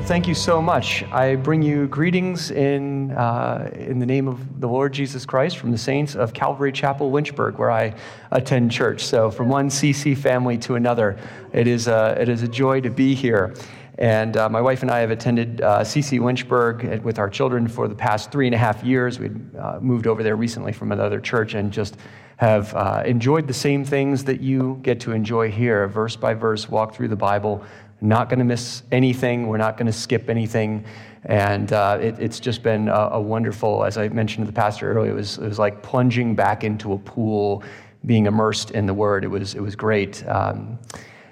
thank you so much. I bring you greetings in the name of the Lord Jesus Christ from the saints of Calvary Chapel, Lynchburg, where I attend church. So from one CC family to another, it is a joy to be here. And my wife and I have attended CC Lynchburg with our children for the past 3.5 years. We moved over there recently from another church and just have enjoyed the same things that you get to enjoy here, verse by verse, walk through the Bible. Not going to miss anything. We're not going to skip anything. And it's just been a wonderful, as I mentioned to the pastor earlier, it was like plunging back into a pool, being immersed in the Word. It was great. I'm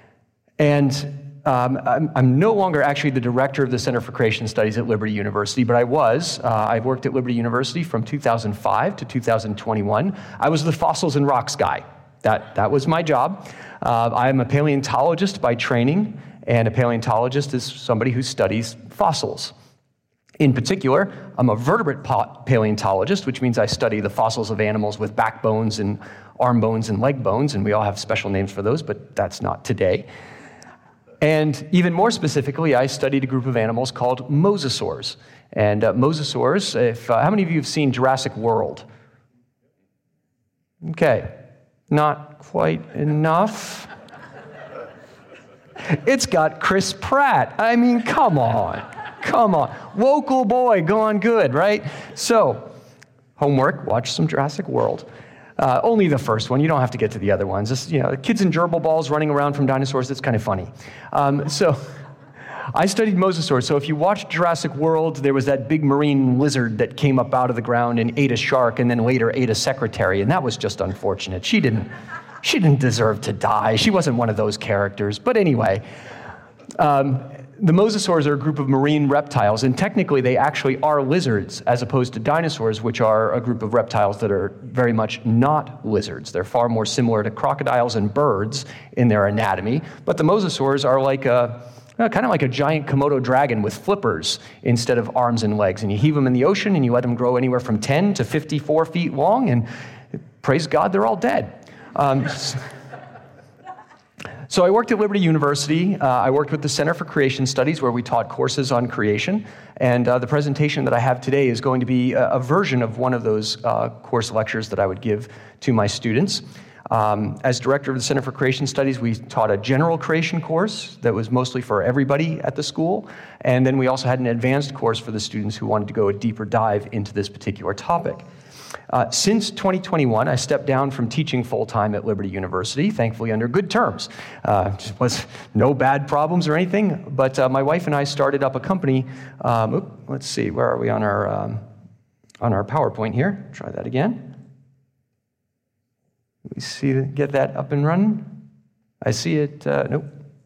no longer actually the director of the Center for Creation Studies at Liberty University, but I was. I worked at Liberty University from 2005 to 2021. I was the fossils and rocks guy. That was my job. I am a paleontologist by training, and a paleontologist is somebody who studies fossils. In particular, I'm a vertebrate paleontologist, which means I study the fossils of animals with backbones and arm bones and leg bones, and we all have special names for those, but that's not today. And even more specifically, I studied a group of animals called mosasaurs. And mosasaurs, how many of you have seen Jurassic World? Okay, not quite enough. It's got Chris Pratt. I mean, come on. Local boy gone good, right? So, homework, watch some Jurassic World. Only the first one. You don't have to get to the other ones. Just, kids in gerbil balls running around from dinosaurs, it's kind of funny. So I studied mosasaurs. So if you watched Jurassic World, there was that big marine lizard that came up out of the ground and ate a shark and then later ate a secretary, and that was just unfortunate. She didn't deserve to die. She wasn't one of those characters. But anyway, the mosasaurs are a group of marine reptiles, and technically they actually are lizards as opposed to dinosaurs, which are a group of reptiles that are very much not lizards. They're far more similar to crocodiles and birds in their anatomy, but the mosasaurs are like kind of like a giant Komodo dragon with flippers instead of arms and legs, and you heave them in the ocean and you let them grow anywhere from 10 to 54 feet long, and praise God, they're all dead. So I worked at Liberty University. I worked with the Center for Creation Studies, where we taught courses on creation. And the presentation that I have today is going to be a version of one of those course lectures that I would give to my students. As director of the Center for Creation Studies, we taught a general creation course that was mostly for everybody at the school. And then we also had an advanced course for the students who wanted to go a deeper dive into this particular topic. Since 2021, I stepped down from teaching full-time at Liberty University, thankfully under good terms. Was no bad problems or anything, but my wife and I started up a company. Let's see, where are we on our PowerPoint here? Try that again. We see, get that up and running. I see it, nope.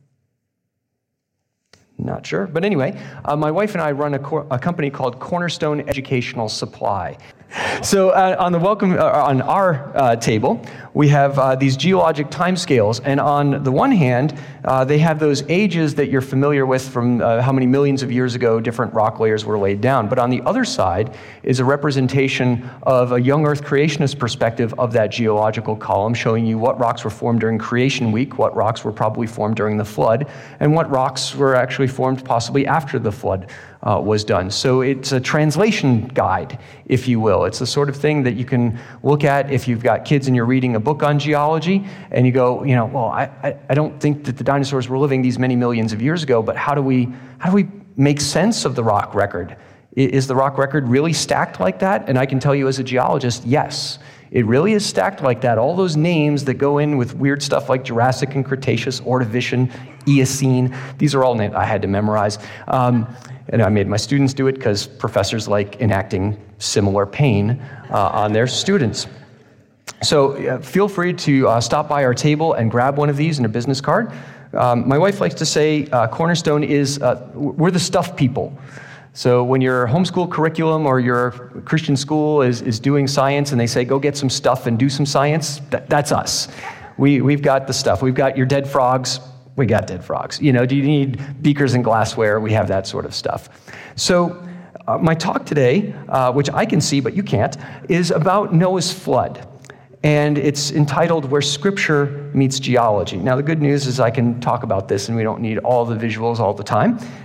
Not sure, but anyway, my wife and I run a company called Cornerstone Educational Supply. So on our table, we have these geologic timescales, and on the one hand, they have those ages that you're familiar with from how many millions of years ago different rock layers were laid down. But on the other side is a representation of a young Earth creationist perspective of that geological column, showing you what rocks were formed during Creation Week, what rocks were probably formed during the flood, and what rocks were actually formed possibly after the flood was done. So it's a translation guide, if you will. It's the sort of thing that you can look at if you've got kids and you're reading a book on geology, and you go, well, I don't think that the dinosaurs were living these many millions of years ago, but how do we make sense of the rock record? Is the rock record really stacked like that? And I can tell you as a geologist, yes. It really is stacked like that. All those names that go in with weird stuff like Jurassic and Cretaceous, Ordovician, Eocene, these are all names I had to memorize. And I made my students do it because professors like enacting similar pain on their students. So feel free to stop by our table and grab one of these and a business card. My wife likes to say Cornerstone is, we're the stuff people. So when your homeschool curriculum or your Christian school is doing science and they say, go get some stuff and do some science, that's us. We've got the stuff. We've got your dead frogs. We got dead frogs. Do you need beakers and glassware? We have that sort of stuff. So my talk today, which I can see but you can't, is about Noah's flood. And it's entitled Where Scripture Meets Geology. Now the good news is I can talk about this and we don't need all the visuals all the time.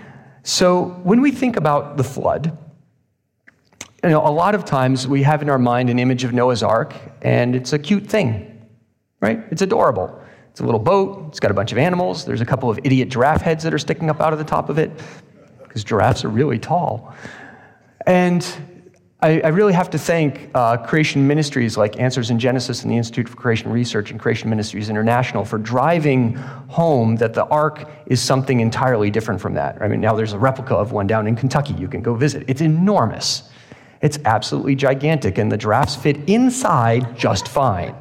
So when we think about the flood, a lot of times we have in our mind an image of Noah's Ark, and it's a cute thing, right? It's adorable. It's a little boat. It's got a bunch of animals. There's a couple of idiot giraffe heads that are sticking up out of the top of it, because giraffes are really tall. And I really have to thank creation ministries like Answers in Genesis and the Institute for Creation Research and Creation Ministries International for driving home that the Ark is something entirely different from that. I mean, now there's a replica of one down in Kentucky you can go visit. It's enormous. It's absolutely gigantic, and the giraffes fit inside just fine.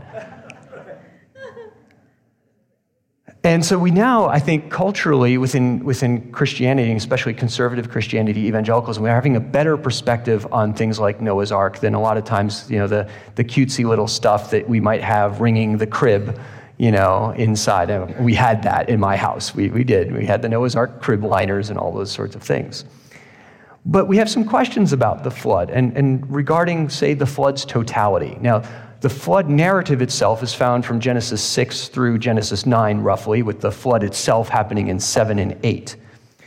And so we now, I think, culturally within Christianity, especially conservative Christianity, evangelicalism, we're having a better perspective on things like Noah's Ark than a lot of times, the cutesy little stuff that we might have ringing the crib, inside. And we had that in my house. We did. We had the Noah's Ark crib liners and all those sorts of things. But we have some questions about the flood and regarding, say, the flood's totality. Now, the flood narrative itself is found from Genesis 6 through Genesis 9, roughly, with the flood itself happening in 7 and 8.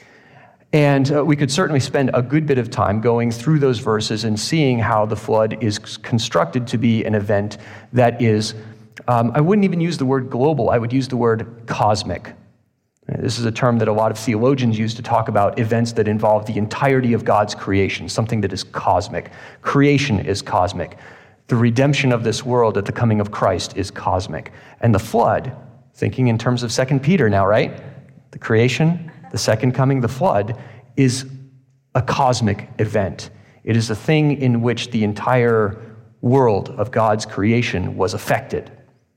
And we could certainly spend a good bit of time going through those verses and seeing how the flood is constructed to be an event that is, I wouldn't even use the word global, I would use the word cosmic. This is a term that a lot of theologians use to talk about events that involve the entirety of God's creation, something that is cosmic. Creation is cosmic. The redemption of this world at the coming of Christ is cosmic. And the flood, thinking in terms of 2 Peter now, right? The creation, the second coming, the flood, is a cosmic event. It is a thing in which the entire world of God's creation was affected.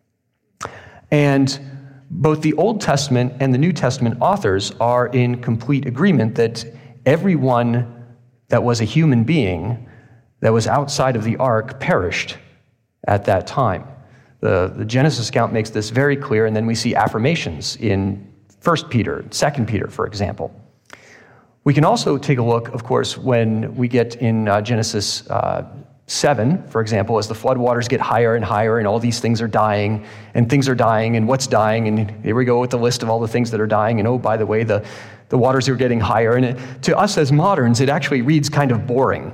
And both the Old Testament and the New Testament authors are in complete agreement that everyone that was a human being that was outside of the ark perished at that time. The Genesis account makes this very clear, and then we see affirmations in 1 Peter, 2 Peter, for example. We can also take a look, of course, when we get in Genesis 7, for example, as the floodwaters get higher and higher, and all these things are dying, and what's dying, and here we go with the list of all the things that are dying, and oh, by the way, the waters are getting higher, and to us as moderns, it actually reads kind of boring.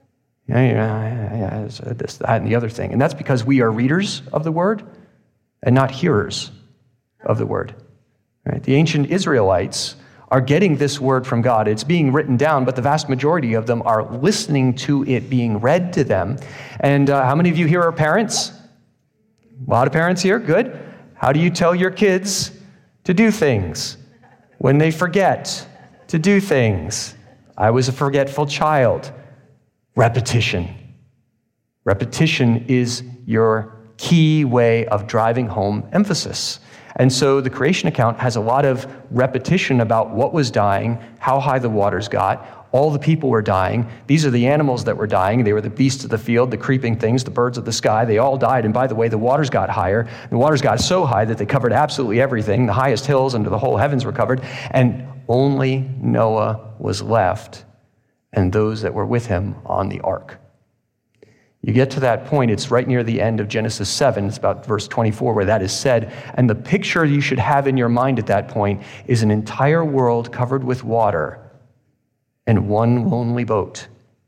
Yeah, this, that, and the other thing. And that's because we are readers of the word and not hearers of the word. Right? The ancient Israelites are getting this word from God. It's being written down, but the vast majority of them are listening to it being read to them. And how many of you here are parents? A lot of parents here? Good. How do you tell your kids to do things when they forget to do things? I was a forgetful child. Repetition. Repetition is your key way of driving home emphasis. And so the creation account has a lot of repetition about what was dying, how high the waters got, all the people were dying. These are the animals that were dying. They were the beasts of the field, the creeping things, the birds of the sky. They all died. And by the way, the waters got higher. The waters got so high that they covered absolutely everything. The highest hills under the whole heavens were covered. And only Noah was left, and those that were with him on the ark. You get to that point, it's right near the end of Genesis 7, it's about verse 24 where that is said, and the picture you should have in your mind at that point is an entire world covered with water and one lonely boat.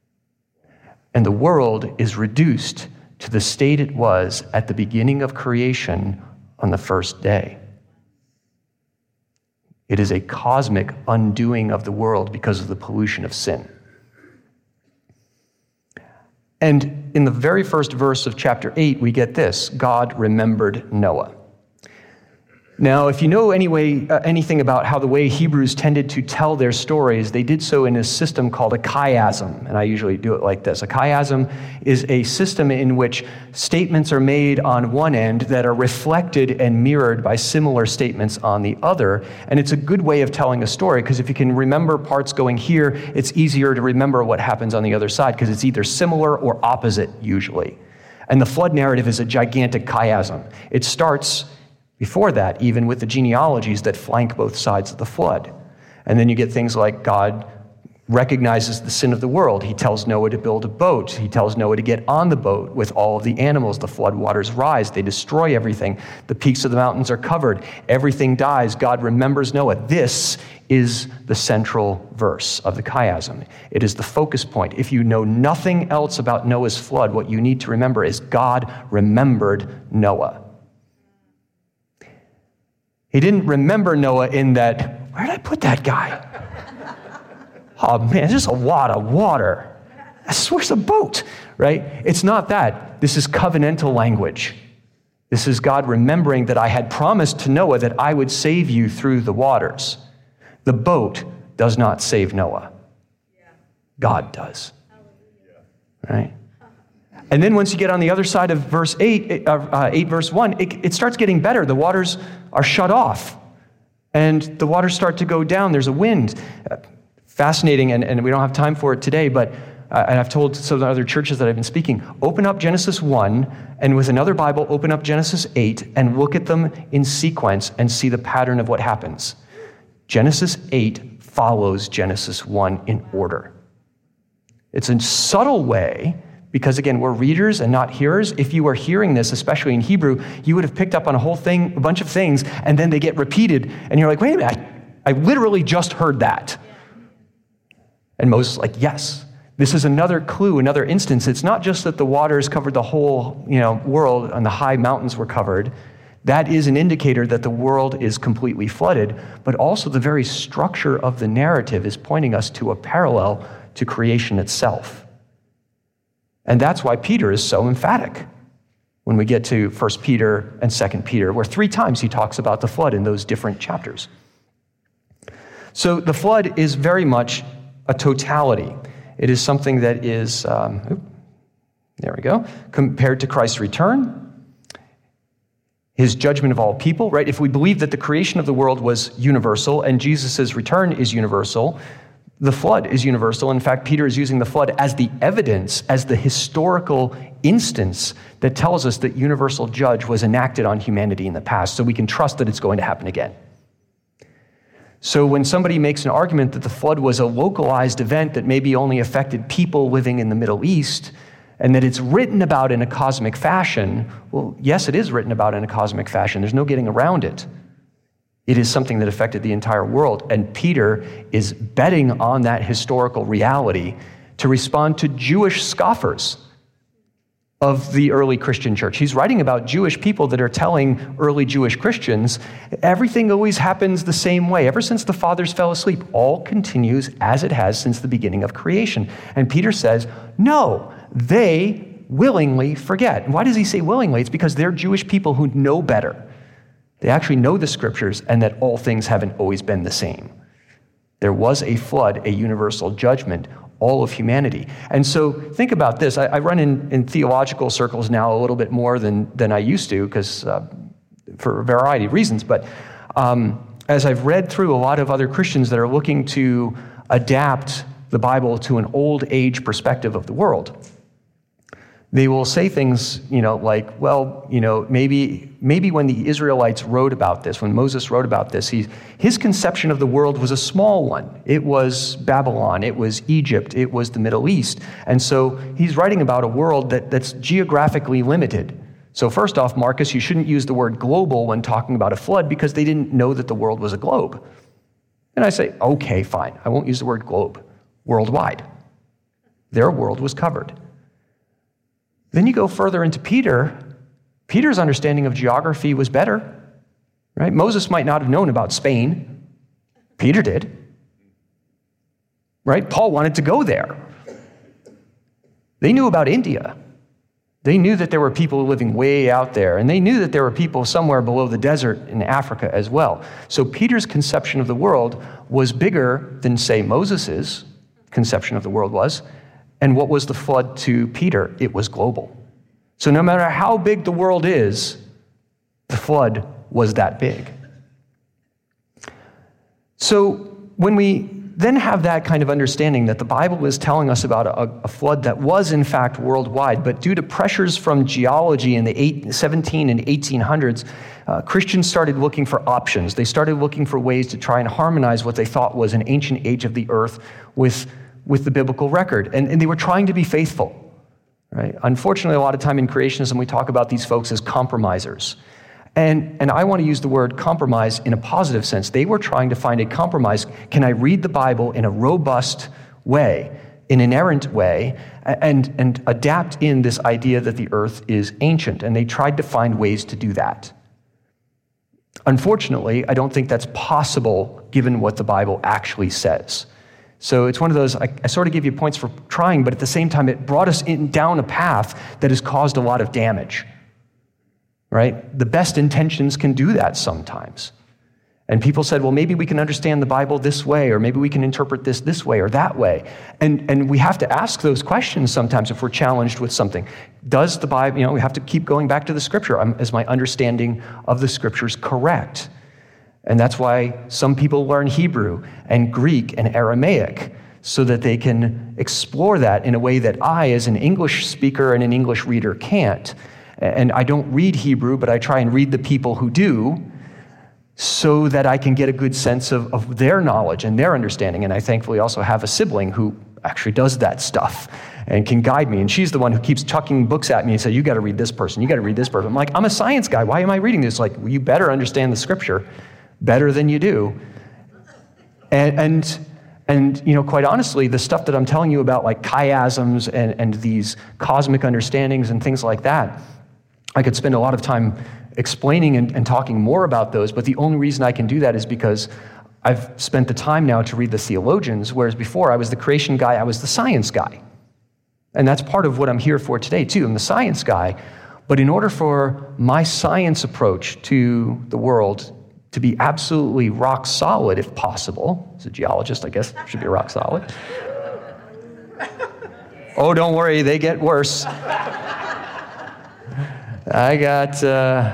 And the world is reduced to the state it was at the beginning of creation on the first day. It is a cosmic undoing of the world because of the pollution of sin. And in the very first verse of chapter 8, we get this: God remembered Noah. Now, if you know anything about how the way Hebrews tended to tell their stories, they did so in a system called a chiasm, and I usually do it like this. A chiasm is a system in which statements are made on one end that are reflected and mirrored by similar statements on the other, and it's a good way of telling a story, because if you can remember parts going here, it's easier to remember what happens on the other side, because it's either similar or opposite, usually. And the flood narrative is a gigantic chiasm. It starts before that, even with the genealogies that flank both sides of the flood. And then you get things like God recognizes the sin of the world. He tells Noah to build a boat. He tells Noah to get on the boat with all of the animals. The flood waters rise. They destroy everything. The peaks of the mountains are covered. Everything dies. God remembers Noah. This is the central verse of the chiasm. It is the focus point. If you know nothing else about Noah's flood, what you need to remember is God remembered Noah. He didn't remember Noah in that, where did I put that guy? Oh man, there's a lot of water. Where's a boat, right? It's not that. This is covenantal language. This is God remembering that I had promised to Noah that I would save you through the waters. The boat does not save Noah. God does, right? And then once you get on the other side of verse 8 verse 1, it starts getting better. The waters are shut off, and the waters start to go down. There's a wind. Fascinating, and we don't have time for it today, but and I've told some other churches that I've been speaking, open up Genesis 1, and with another Bible, open up Genesis 8, and look at them in sequence and see the pattern of what happens. Genesis 8 follows Genesis 1 in order. It's a subtle way, because again, we're readers and not hearers. If you are hearing this, especially in Hebrew, you would have picked up on a bunch of things, and then they get repeated, and you're like, wait a minute, I literally just heard that. And Moses is like, yes, this is another clue, another instance. It's not just that the waters covered the whole, world and the high mountains were covered. That is an indicator that the world is completely flooded, but also the very structure of the narrative is pointing us to a parallel to creation itself. And that's why Peter is so emphatic when we get to 1 Peter and 2 Peter, where 3 times he talks about the flood in those different chapters. So the flood is very much a totality. It is something that is, there we go, compared to Christ's return, his judgment of all people, right? If we believe that the creation of the world was universal and Jesus' return is universal, the flood is universal. In fact, Peter is using the flood as the evidence, as the historical instance that tells us that universal judge was enacted on humanity in the past, so we can trust that it's going to happen again. So when somebody makes an argument that the flood was a localized event that maybe only affected people living in the Middle East, and that it's written about in a cosmic fashion, well, yes, it is written about in a cosmic fashion. There's no getting around it. It is something that affected the entire world, and Peter is betting on that historical reality to respond to Jewish scoffers of the early Christian church. He's writing about Jewish people that are telling early Jewish Christians, everything always happens the same way. Ever since the fathers fell asleep, all continues as it has since the beginning of creation. And Peter says, no, they willingly forget. And why does he say willingly? It's because they're Jewish people who know better. They actually know the scriptures and that all things haven't always been the same. There was a flood, a universal judgment, all of humanity. And so think about this. I run in theological circles now a little bit more than I used to, because for a variety of reasons. But as I've read through a lot of other Christians that are looking to adapt the Bible to an old age perspective of the world, they will say things, like, well, maybe when the Israelites wrote about this, when Moses wrote about this, his conception of the world was a small one. It was Babylon, it was Egypt, it was the Middle East. And so he's writing about a world that's geographically limited. So first off, Marcus, you shouldn't use the word global when talking about a flood, because they didn't know that the world was a globe. And I say, okay, fine, I won't use the word globe. Worldwide. Their world was covered. Then you go further into Peter. Peter's understanding of geography was better, right? Moses might not have known about Spain. Peter did, right? Paul wanted to go there. They knew about India. They knew that there were people living way out there, and they knew that there were people somewhere below the desert in Africa as well. So Peter's conception of the world was bigger than, say, Moses's conception of the world was. And what was the flood to Peter? It was global. So no matter how big the world is, the flood was that big. So when we then have that kind of understanding that the Bible is telling us about a flood that was in fact worldwide, but due to pressures from geology in the 17 and 1800s, Christians started looking for options. They started looking for ways to try and harmonize what they thought was an ancient age of the earth with the biblical record. And they were trying to be faithful. Right? Unfortunately, a lot of time in creationism, we talk about these folks as compromisers. And I want to use the word compromise in a positive sense. They were trying to find a compromise. Can I read the Bible in a robust way, in an inerrant way, and adapt in this idea that the earth is ancient? And they tried to find ways to do that. Unfortunately, I don't think that's possible given what the Bible actually says. So it's one of those, I sort of give you points for trying, but at the same time, it brought us down a path that has caused a lot of damage, right? The best intentions can do that sometimes. And people said, well, maybe we can understand the Bible this way, or maybe we can interpret this way or that way. And we have to ask those questions sometimes if we're challenged with something. Does the Bible, we have to keep going back to the Scripture. Is my understanding of the Scriptures correct? And that's why some people learn Hebrew and Greek and Aramaic so that they can explore that in a way that I, as an English speaker and an English reader, can't. And I don't read Hebrew, but I try and read the people who do so that I can get a good sense of their knowledge and their understanding. And I thankfully also have a sibling who actually does that stuff and can guide me. And she's the one who keeps chucking books at me and says, you got to read this person, you got to read this person. I'm like, I'm a science guy. Why am I reading this? Like, well, you better understand the Scripture better than you do. And quite honestly, the stuff that I'm telling you about, like chiasms and these cosmic understandings and things like that, I could spend a lot of time explaining and talking more about those, but the only reason I can do that is because I've spent the time now to read the theologians, whereas before I was the creation guy, I was the science guy. And that's part of what I'm here for today, too. I'm the science guy, but in order for my science approach to the world to be absolutely rock solid, if possible. As a geologist, I guess, should be rock solid. Oh, don't worry, they get worse. I got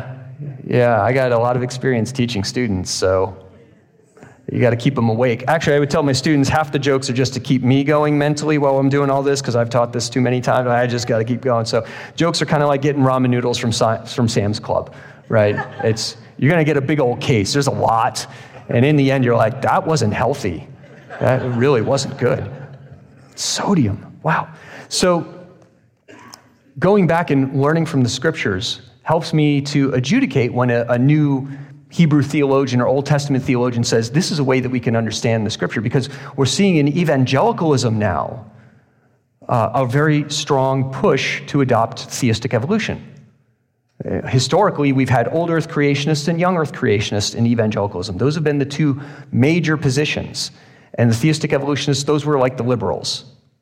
a lot of experience teaching students, so you got to keep them awake. Actually, I would tell my students half the jokes are just to keep me going mentally while I'm doing all this, because I've taught this too many times. I just got to keep going. So jokes are kind of like getting ramen noodles from Sam's Club, right? You're going to get a big old case. There's a lot. And in the end, you're like, that wasn't healthy. That really wasn't good. Sodium. Wow. So going back and learning from the Scriptures helps me to adjudicate when a new Hebrew theologian or Old Testament theologian says, this is a way that we can understand the Scripture, because we're seeing in evangelicalism now a very strong push to adopt theistic evolution. Historically, we've had old earth creationists and young earth creationists in evangelicalism. Those have been the two major positions. And the theistic evolutionists, those were like the liberals.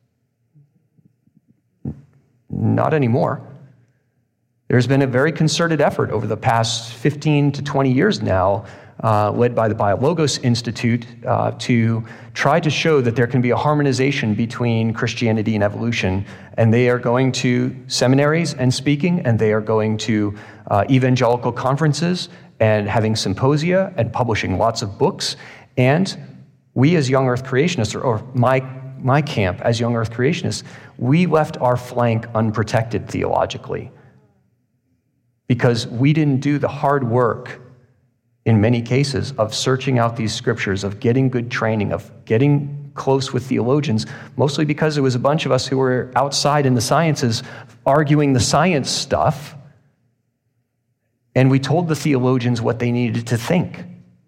Not anymore. There's been a very concerted effort over the past 15 to 20 years now, led by the BioLogos Institute, to try to show that there can be a harmonization between Christianity and evolution. And they are going to seminaries and speaking, and they are going to evangelical conferences and having symposia and publishing lots of books. And we as young earth creationists, or my camp as young earth creationists, we left our flank unprotected theologically because we didn't do the hard work in many cases of searching out these scriptures, of getting good training, of getting close with theologians, mostly because it was a bunch of us who were outside in the sciences arguing the science stuff, and we told the theologians what they needed to think.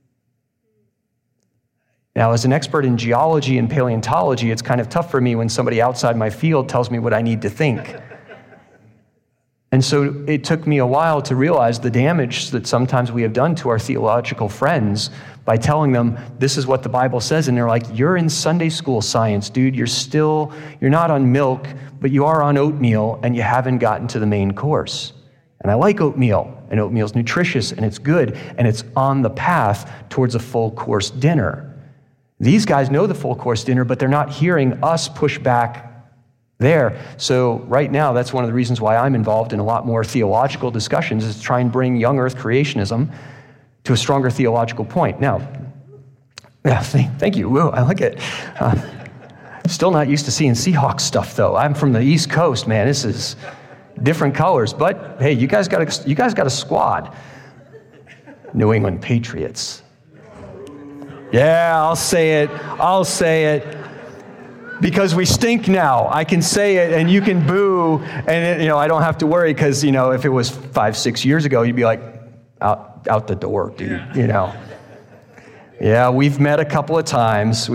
Now, as an expert in geology and paleontology, it's kind of tough for me when somebody outside my field tells me what I need to think. And so it took me a while to realize the damage that sometimes we have done to our theological friends by telling them, this is what the Bible says. And they're like, you're in Sunday school science, dude. You're not on milk, but you are on oatmeal, and you haven't gotten to the main course. And I like oatmeal, and oatmeal's nutritious, and it's good, and it's on the path towards a full course dinner. These guys know the full course dinner, but they're not hearing us push back there. So right now, that's one of the reasons why I'm involved in a lot more theological discussions, is to try and bring young earth creationism to a stronger theological point. Now, Yeah, thank you. Whoa, I like it. Still not used to seeing Seahawks stuff, though. I'm from the East Coast, man. This is different colors. But hey, you guys got a squad. New England Patriots. Yeah, I'll say it. Because we stink now. I can say it, and you can boo, and I don't have to worry, because if it was 5-6 years ago, you'd be like, out the door, dude. Yeah, we've met a couple of times.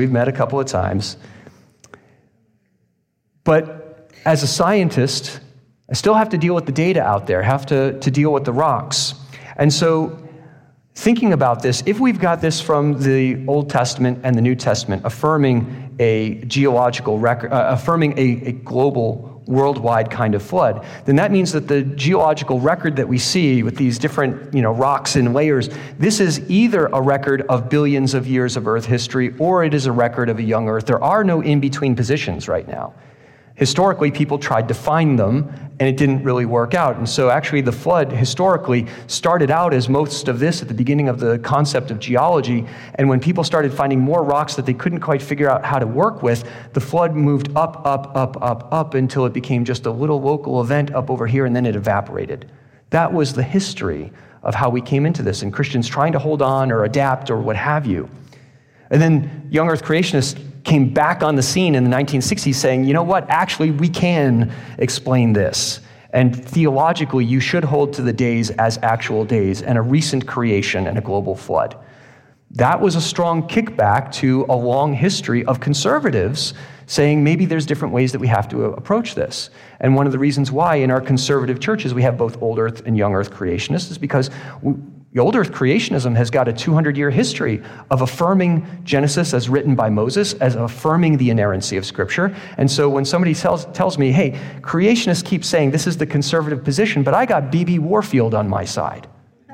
But as a scientist, I still have to deal with the data out there, have to deal with the rocks. And so thinking about this, if we've got this from the Old Testament and the New Testament, affirming a geological record, affirming a global, worldwide kind of flood, then that means that the geological record that we see with these different, rocks and layers, this is either a record of billions of years of Earth history, or it is a record of a young Earth. There are no in-between positions right now. Historically, people tried to find them, and it didn't really work out. And so actually the flood historically started out as most of this at the beginning of the concept of geology. And when people started finding more rocks that they couldn't quite figure out how to work with, the flood moved up until it became just a little local event up over here, and then it evaporated. That was the history of how we came into this, and Christians trying to hold on or adapt or what have you. And then young Earth creationists came back on the scene in the 1960s saying, you know what, actually we can explain this. And theologically, you should hold to the days as actual days and a recent creation and a global flood. That was a strong kickback to a long history of conservatives saying maybe there's different ways that we have to approach this. And one of the reasons why in our conservative churches we have both old Earth and young Earth creationists is because the old Earth creationism has got a 200-year history of affirming Genesis as written by Moses, as affirming the inerrancy of Scripture. And so when somebody tells me, hey, creationists keep saying this is the conservative position, but I got B.B. Warfield on my side.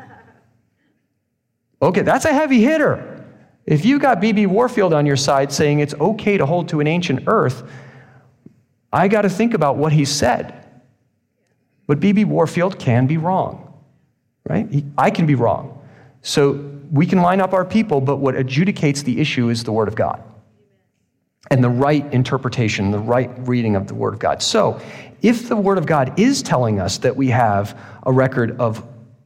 Okay, that's a heavy hitter. If you got B.B. Warfield on your side saying it's okay to hold to an ancient Earth, I got to think about what he said. But B.B. Warfield can be wrong. Right? I can be wrong. So we can line up our people, but what adjudicates the issue is the Word of God and the right interpretation, the right reading of the Word of God. So if the Word of God is telling us that we have a record of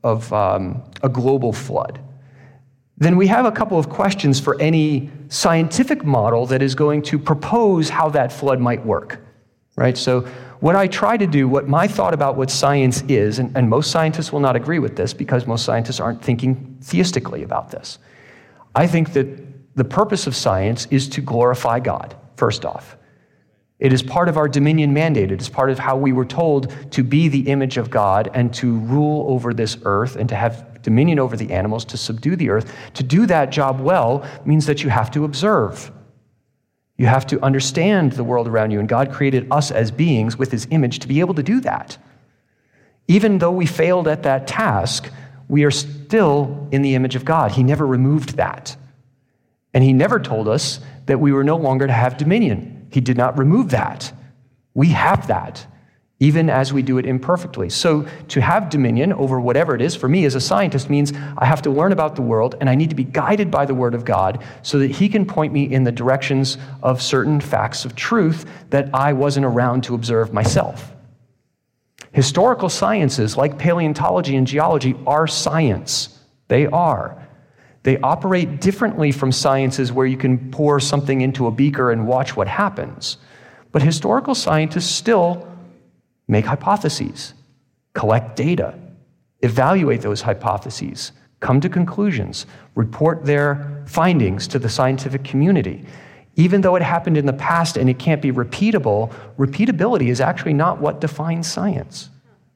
a global flood, then we have a couple of questions for any scientific model that is going to propose how that flood might work. Right? So what I try to do, what my thought about what science is, and most scientists will not agree with this because most scientists aren't thinking theistically about this. I think that the purpose of science is to glorify God, first off. It is part of our dominion mandate. It is part of how we were told to be the image of God and to rule over this earth and to have dominion over the animals, to subdue the earth. To do that job well means that you have to observe. You have to understand the world around you, and God created us as beings with his image to be able to do that. Even though we failed at that task, we are still in the image of God. He never removed that. And he never told us that we were no longer to have dominion. He did not remove that. We have that, even as we do it imperfectly. So to have dominion over whatever it is, for me as a scientist, means I have to learn about the world, and I need to be guided by the Word of God so that he can point me in the directions of certain facts of truth that I wasn't around to observe myself. Historical sciences, like paleontology and geology, are science. They are. They operate differently from sciences where you can pour something into a beaker and watch what happens. But historical scientists still make hypotheses, collect data, evaluate those hypotheses, come to conclusions, report their findings to the scientific community. Even though it happened in the past and it can't be repeatable, repeatability is actually not what defines science.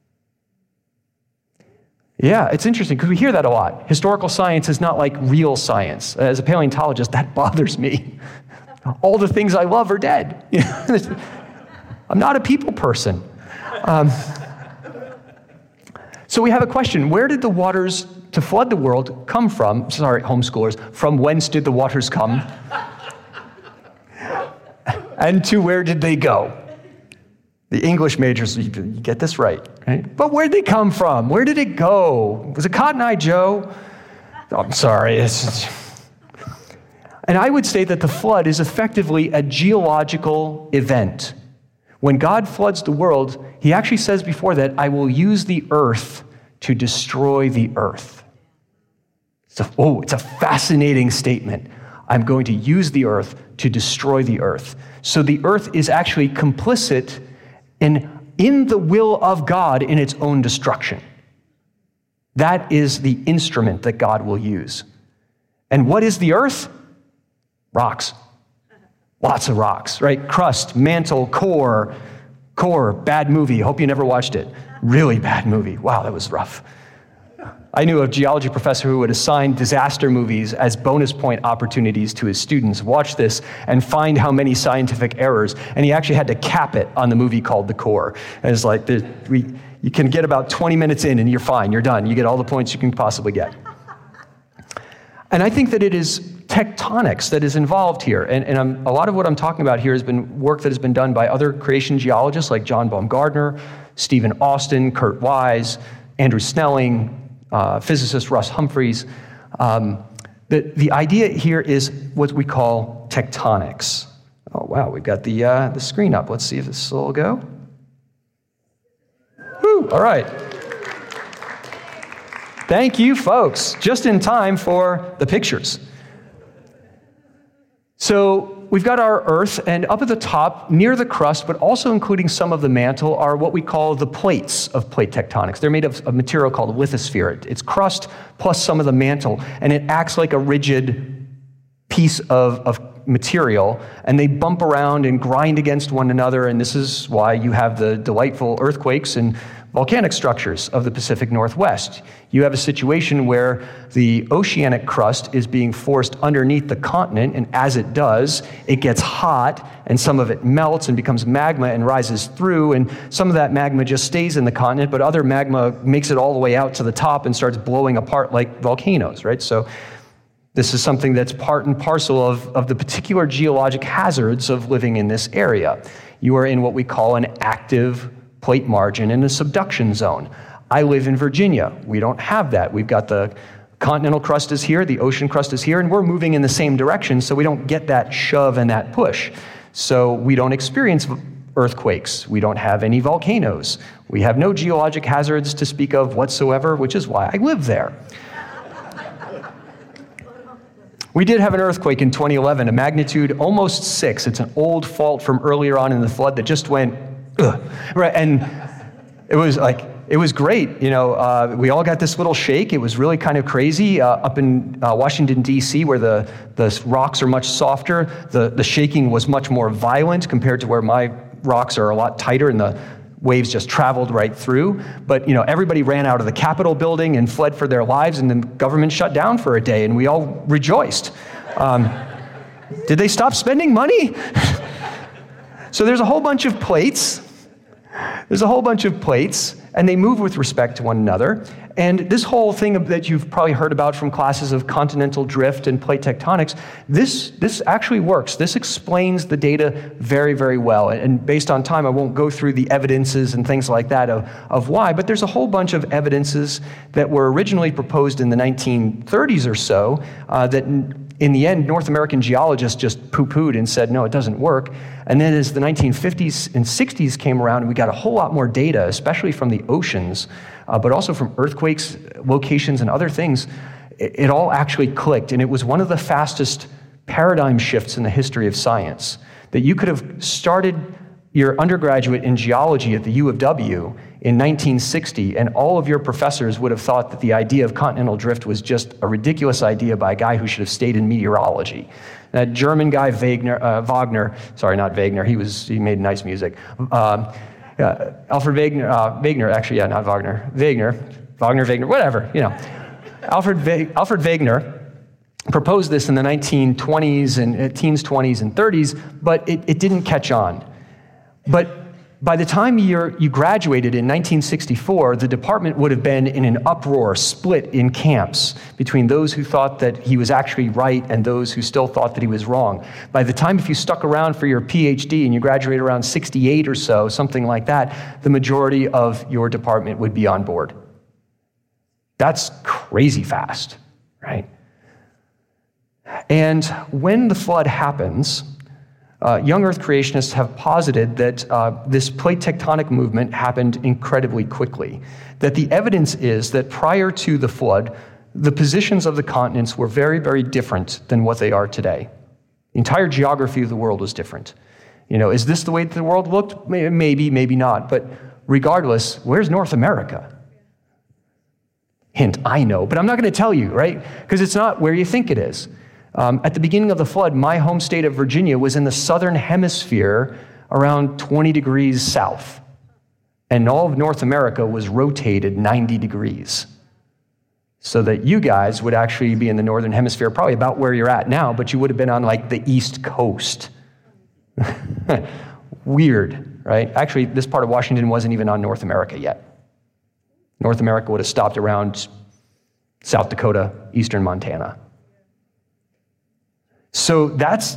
Yeah, it's interesting because we hear that a lot. Historical science is not like real science. As a paleontologist, that bothers me. All the things I love are dead. I'm not a people person. So we have a question. Where did the waters to flood the world come from? Sorry, homeschoolers. From whence did the waters come? And to where did they go? The English majors, you get this right? But where did they come from? Where did it go? Was it Cotton Eye Joe? Oh, I'm sorry. And I would say that the flood is effectively a geological event. When God floods the world, he actually says before that, I will use the earth to destroy the earth. It's a fascinating statement. I'm going to use the earth to destroy the earth. So the earth is actually complicit in the will of God in its own destruction. That is the instrument that God will use. And what is the earth? Rocks. Lots of rocks, right? Crust, mantle, core, bad movie. Hope you never watched it. Really bad movie. Wow, that was rough. I knew a geology professor who would assign disaster movies as bonus point opportunities to his students. Watch this and find how many scientific errors. And he actually had to cap it on the movie called The Core. And it's like, you can get about 20 minutes in and you're fine, you're done. You get all the points you can possibly get. And I think that it is tectonics that is involved here. And a lot of what I'm talking about here has been work that has been done by other creation geologists like John Baumgartner, Stephen Austin, Kurt Wise, Andrew Snelling, physicist Russ Humphreys. The idea here is what we call tectonics. Oh, wow, we've got the screen up. Let's see if this will go. Woo, all right. Thank you, folks. Just in time for the pictures. So we've got our Earth, and up at the top, near the crust, but also including some of the mantle, are what we call the plates of plate tectonics. They're made of a material called lithosphere. It's crust plus some of the mantle, and it acts like a rigid piece of material, and they bump around and grind against one another, and this is why you have the delightful earthquakes and volcanic structures of the Pacific Northwest. You have a situation where the oceanic crust is being forced underneath the continent, and as it does, it gets hot, and some of it melts and becomes magma and rises through, and some of that magma just stays in the continent, but other magma makes it all the way out to the top and starts blowing apart like volcanoes, right? So this is something that's part and parcel of the particular geologic hazards of living in this area. You are in what we call an active plate margin in a subduction zone. I live in Virginia. We don't have that. We've got the continental crust is here, the ocean crust is here, and we're moving in the same direction, so we don't get that shove and that push. So we don't experience earthquakes. We don't have any volcanoes. We have no geologic hazards to speak of whatsoever, which is why I live there. We did have an earthquake in 2011, a magnitude almost 6. It's an old fault from earlier on in the flood that just went, ugh, right? And it was great. You know, we all got this little shake. It was really kind of crazy. Up in Washington, D.C., where the rocks are much softer, the shaking was much more violent compared to where my rocks are a lot tighter and the waves just traveled right through. But, you know, everybody ran out of the Capitol building and fled for their lives, and the government shut down for a day, and we all rejoiced. Did they stop spending money? So there's a whole bunch of plates. And they move with respect to one another. And this whole thing that you've probably heard about from classes of continental drift and plate tectonics, this actually works. This explains the data very, very well. And based on time, I won't go through the evidences and things like that of why, but there's a whole bunch of evidences that were originally proposed in the 1930s or so that in the end, North American geologists just poo-pooed and said, no, it doesn't work. And then as the 1950s and 60s came around, we got a whole lot more data, especially from the oceans, but also from earthquakes, locations, and other things. It all actually clicked, and it was one of the fastest paradigm shifts in the history of science, that you could have started your undergraduate in geology at the U of W in 1960, and all of your professors would have thought that the idea of continental drift was just a ridiculous idea by a guy who should have stayed in meteorology. That German guy, Wagner, sorry, not Wagner, he made nice music. Alfred Wegener, actually, yeah, not Wagner, Wagner, whatever, you know. Alfred Wegener proposed this in the 1920s and teens, 20s, and 30s, but it didn't catch on. But by the time you graduated in 1964, the department would have been in an uproar, split in camps between those who thought that he was actually right and those who still thought that he was wrong. By the time, if you stuck around for your PhD and you graduated around 68 or so, something like that, the majority of your department would be on board. That's crazy fast, right? And when the flood happens, young Earth creationists have posited that this plate tectonic movement happened incredibly quickly. That the evidence is that prior to the flood, the positions of the continents were very, very different than what they are today. The entire geography of the world was different. Is this the way that the world looked? Maybe, maybe not. But regardless, where's North America? Hint, I know, but I'm not going to tell you, right? Because it's not where you think it is. At the beginning of the flood, my home state of Virginia was in the southern hemisphere around 20 degrees south. And all of North America was rotated 90 degrees. So that you guys would actually be in the northern hemisphere, probably about where you're at now, but you would have been on like the East Coast. Weird, right? Actually, this part of Washington wasn't even on North America yet. North America would have stopped around South Dakota, eastern Montana. So that's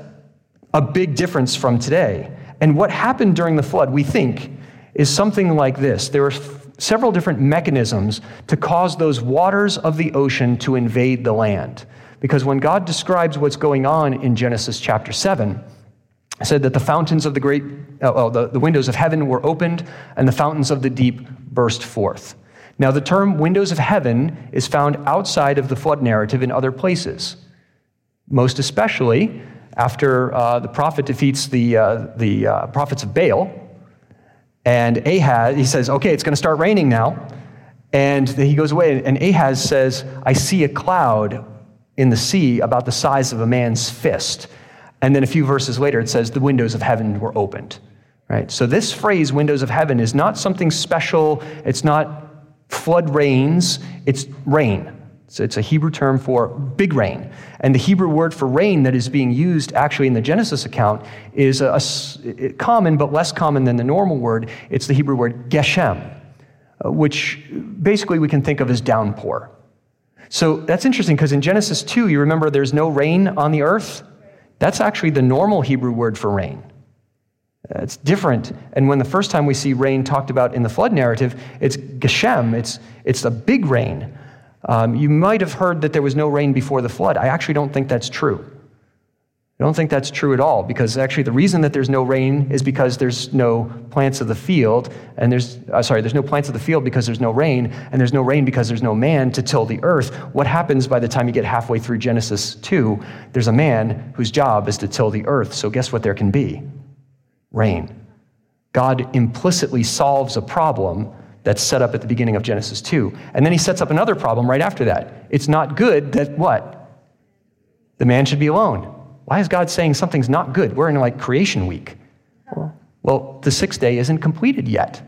a big difference from today. And what happened during the flood, we think, is something like this. There were several different mechanisms to cause those waters of the ocean to invade the land. Because when God describes what's going on in Genesis chapter 7, it said that the fountains of the windows of heaven were opened, and the fountains of the deep burst forth. Now, the term windows of heaven is found outside of the flood narrative in other places. Most especially after the prophet defeats the prophets of Baal, and Ahaz, he says, okay, it's going to start raining now, and he goes away, and Ahaz says, I see a cloud in the sea about the size of a man's fist. And then a few verses later, it says the windows of heaven were opened. Right? So this phrase, windows of heaven, is not something special. It's not flood rains. It's rain. So it's a Hebrew term for big rain. And the Hebrew word for rain that is being used actually in the Genesis account is common, but less common than the normal word. It's the Hebrew word geshem, which basically we can think of as downpour. So that's interesting because in Genesis 2, you remember there's no rain on the earth? That's actually the normal Hebrew word for rain. It's different. And when the first time we see rain talked about in the flood narrative, it's geshem. It's a big rain. You might have heard that there was no rain before the flood. I actually don't think that's true. I don't think that's true at all, because actually the reason that there's no rain is because there's no plants of the field, and there's no plants of the field because there's no rain, and there's no rain because there's no man to till the earth. What happens by the time you get halfway through Genesis 2? There's a man whose job is to till the earth. So guess what there can be? Rain. God implicitly solves a problem that's set up at the beginning of Genesis 2. And then he sets up another problem right after that. It's not good that what? The man should be alone. Why is God saying something's not good? We're in like creation week. Well, the sixth day isn't completed yet.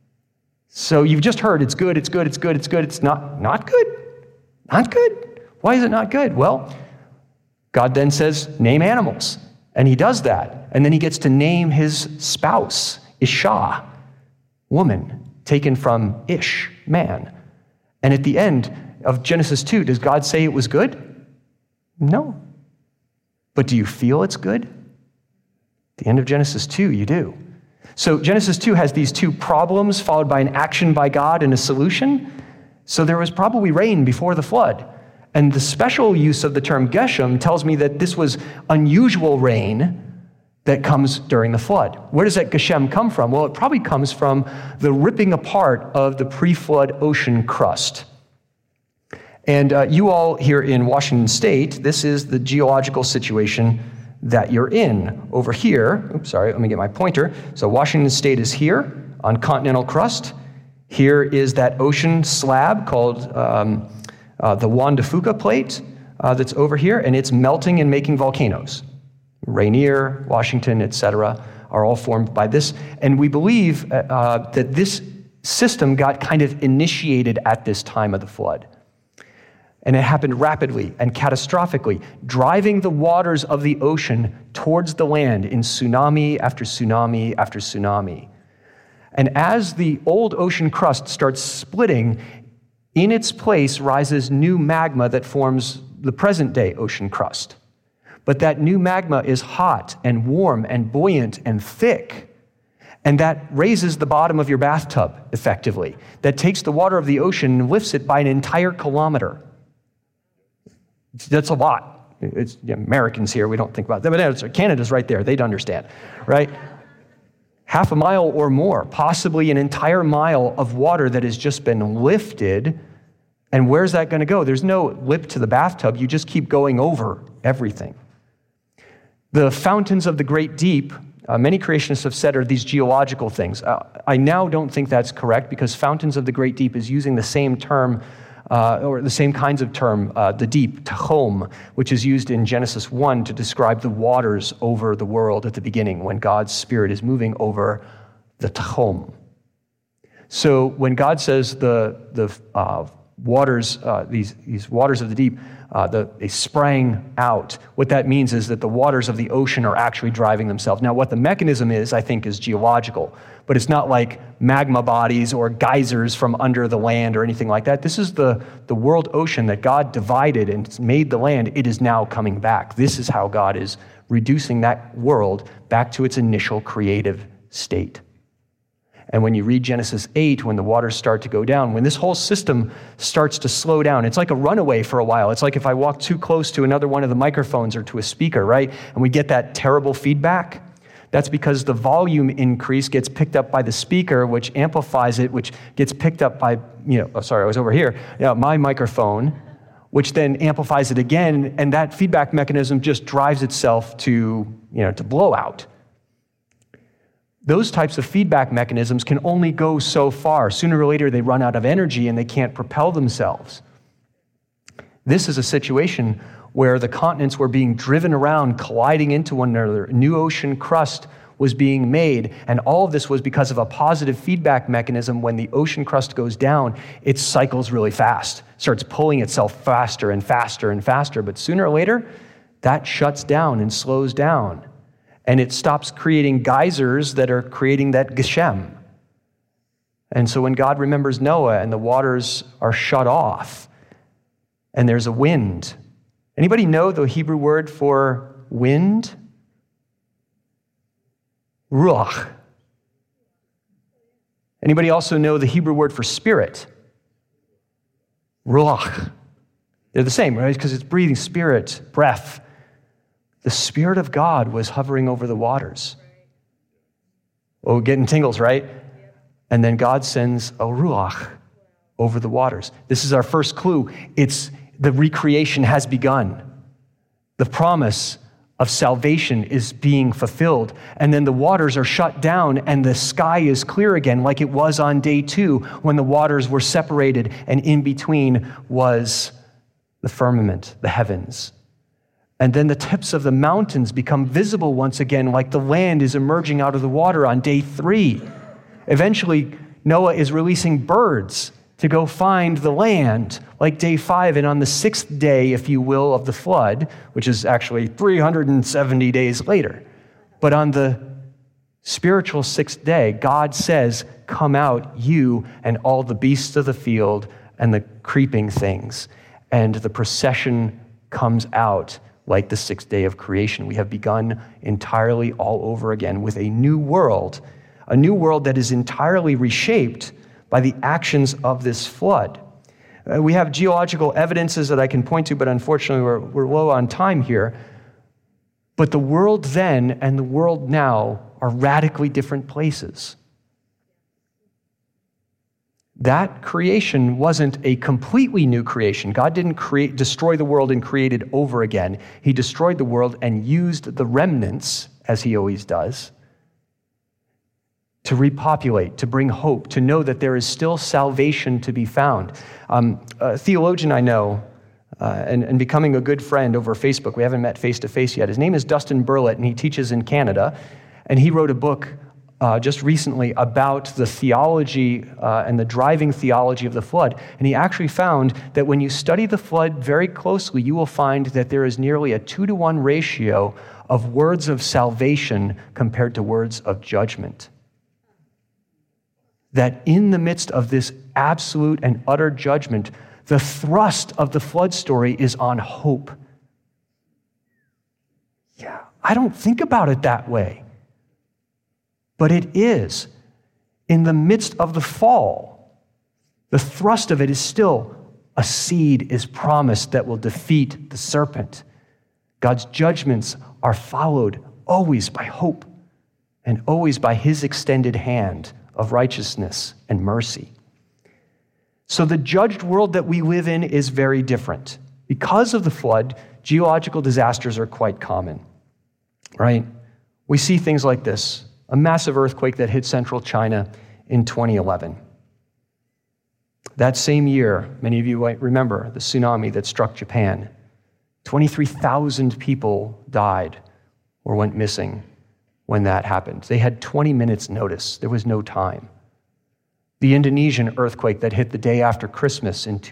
So you've just heard it's good, it's good, it's good, it's good. It's not good. Not good. Why is it not good? Well, God then says, name animals. And he does that. And then he gets to name his spouse, Isha, woman, taken from Ish, man. And at the end of Genesis 2, does God say it was good? No. But do you feel it's good? At the end of Genesis 2, you do. So Genesis 2 has these two problems followed by an action by God and a solution. So there was probably rain before the flood. And the special use of the term Geshem tells me that this was unusual rain that comes during the flood. Where does that Geshem come from? Well, it probably comes from the ripping apart of the pre-flood ocean crust. And you all here in Washington State, this is the geological situation that you're in. Over here, let me get my pointer. So Washington State is here on continental crust. Here is that ocean slab called the Juan de Fuca plate that's over here, and it's melting and making volcanoes. Rainier, Washington, etc., are all formed by this. And we believe that this system got kind of initiated at this time of the flood. And it happened rapidly and catastrophically, driving the waters of the ocean towards the land in tsunami after tsunami after tsunami. And as the old ocean crust starts splitting, in its place rises new magma that forms the present-day ocean crust. But that new magma is hot and warm and buoyant and thick. And that raises the bottom of your bathtub, effectively. That takes the water of the ocean and lifts it by an entire kilometer. That's a lot. It's Americans here, we don't think about that, but Canada's right there. They'd understand, right? Half a mile or more, possibly an entire mile of water that has just been lifted. And where's that going to go? There's no lip to the bathtub. You just keep going over everything. The fountains of the great deep, many creationists have said, are these geological things. I now don't think that's correct, because fountains of the great deep is using the same term, or the same kinds of term, the deep, tahom, which is used in Genesis 1 to describe the waters over the world at the beginning, when God's Spirit is moving over the tahom. So when God says the waters, these waters of the deep, they sprang out. What that means is that the waters of the ocean are actually driving themselves. Now, what the mechanism is, I think, is geological, but it's not like magma bodies or geysers from under the land or anything like that. This is the world ocean that God divided and made the land. It is now coming back. This is how God is reducing that world back to its initial creative state. And when you read Genesis 8, when the waters start to go down, when this whole system starts to slow down, it's like a runaway for a while. It's like if I walk too close to another one of the microphones or to a speaker, right? And we get that terrible feedback. That's because the volume increase gets picked up by the speaker, which amplifies it, which gets picked up by, I was over here, my microphone, which then amplifies it again, and that feedback mechanism just drives itself to blowout. Those types of feedback mechanisms can only go so far. Sooner or later, they run out of energy and they can't propel themselves. This is a situation where the continents were being driven around, colliding into one another. New ocean crust was being made, and all of this was because of a positive feedback mechanism. When the ocean crust goes down, it cycles really fast, starts pulling itself faster and faster and faster, but sooner or later, that shuts down and slows down. And it stops creating geysers that are creating that Geshem. And so when God remembers Noah and the waters are shut off and there's a wind. Anybody know the Hebrew word for wind? Ruach. Anybody also know the Hebrew word for spirit? Ruach. They're the same, right? Because it's breathing, spirit, breath. The Spirit of God was hovering over the waters. Oh, getting tingles, right? And then God sends a ruach over the waters. This is our first clue. It's the recreation has begun. The promise of salvation is being fulfilled. And then the waters are shut down and the sky is clear again, like it was on day 2 when the waters were separated and in between was the firmament, the heavens. And then the tips of the mountains become visible once again, like the land is emerging out of the water on day 3. Eventually, Noah is releasing birds to go find the land, like day 5. And on the 6th day, if you will, of the flood, which is actually 370 days later, but on the spiritual 6th day, God says, "Come out, you and all the beasts of the field and the creeping things." And the procession comes out like the 6th day of creation. We have begun entirely all over again with a new world that is entirely reshaped by the actions of this flood. We have geological evidences that I can point to, but unfortunately we're low on time here. But the world then and the world now are radically different places. That creation wasn't a completely new creation. God didn't destroy the world and create it over again. He destroyed the world and used the remnants, as he always does, to repopulate, to bring hope, to know that there is still salvation to be found. A theologian I know, and becoming a good friend over Facebook, we haven't met face-to-face yet, his name is Dustin Burlett, and he teaches in Canada, and he wrote a book just recently about the theology and the driving theology of the flood. And he actually found that when you study the flood very closely, you will find that there is nearly a 2-to-1 ratio of words of salvation compared to words of judgment. That in the midst of this absolute and utter judgment, the thrust of the flood story is on hope. Yeah, I don't think about it that way. But it is. In the midst of the fall, the thrust of it is still a seed is promised that will defeat the serpent. God's judgments are followed always by hope and always by his extended hand of righteousness and mercy. So the judged world that we live in is very different. Because of the flood, geological disasters are quite common, right? We see things like this, a massive earthquake that hit central China in 2011. That same year, many of you might remember the tsunami that struck Japan. 23,000 people died or went missing when that happened. They had 20 minutes notice. There was no time. The Indonesian earthquake that hit the day after Christmas in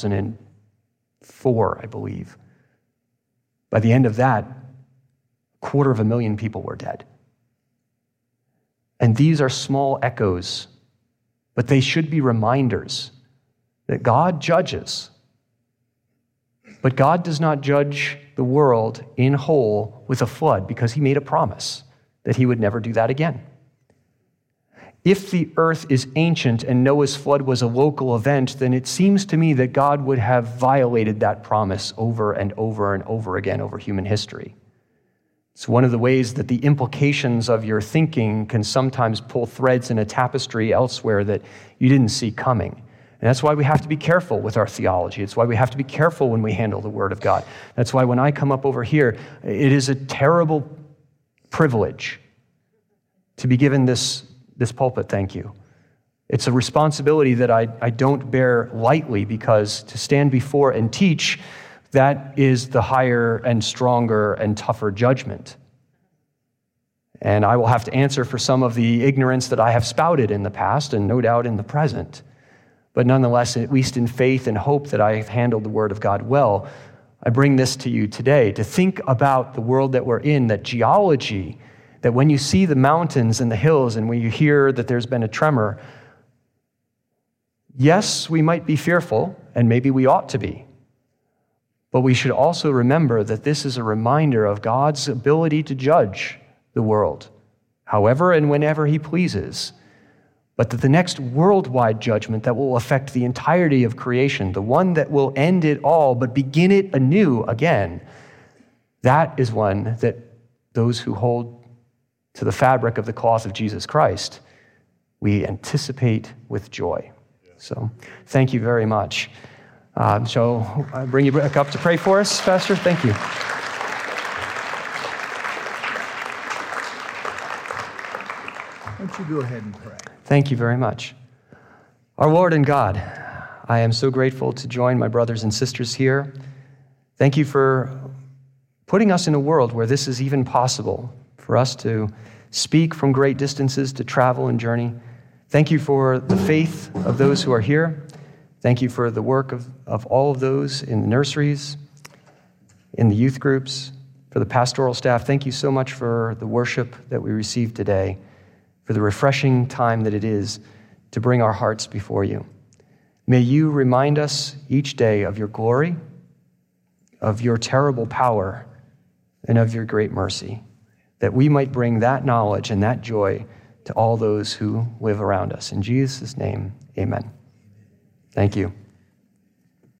2004, I believe. By the end of that, 250,000 people were dead. And these are small echoes, but they should be reminders that God judges. But God does not judge the world in whole with a flood because he made a promise that he would never do that again. If the earth is ancient and Noah's flood was a local event, then it seems to me that God would have violated that promise over and over and over again over human history. It's one of the ways that the implications of your thinking can sometimes pull threads in a tapestry elsewhere that you didn't see coming. And that's why we have to be careful with our theology. It's why we have to be careful when we handle the Word of God. That's why when I come up over here, it is a terrible privilege to be given this pulpit, thank you. It's a responsibility that I don't bear lightly, because to stand before and teach, that is the higher and stronger and tougher judgment. And I will have to answer for some of the ignorance that I have spouted in the past and no doubt in the present. But nonetheless, at least in faith and hope that I have handled the Word of God well, I bring this to you today to think about the world that we're in, that geology, that when you see the mountains and the hills and when you hear that there's been a tremor, yes, we might be fearful, and maybe we ought to be. But we should also remember that this is a reminder of God's ability to judge the world, however and whenever he pleases. But that the next worldwide judgment that will affect the entirety of creation, the one that will end it all but begin it anew again, that is one that those who hold to the fabric of the cloth of Jesus Christ, we anticipate with joy. So thank you very much. Shall I bring you back up to pray for us, Pastor? Thank you. Why don't you go ahead and pray? Thank you very much. Our Lord and God, I am so grateful to join my brothers and sisters here. Thank you for putting us in a world where this is even possible, for us to speak from great distances, to travel and journey. Thank you for the faith of those who are here. Thank you for the work of all of those in the nurseries, in the youth groups, for the pastoral staff. Thank you so much for the worship that we received today, for the refreshing time that it is to bring our hearts before you. May you remind us each day of your glory, of your terrible power, and of your great mercy, that we might bring that knowledge and that joy to all those who live around us. In Jesus' name, amen. Thank you.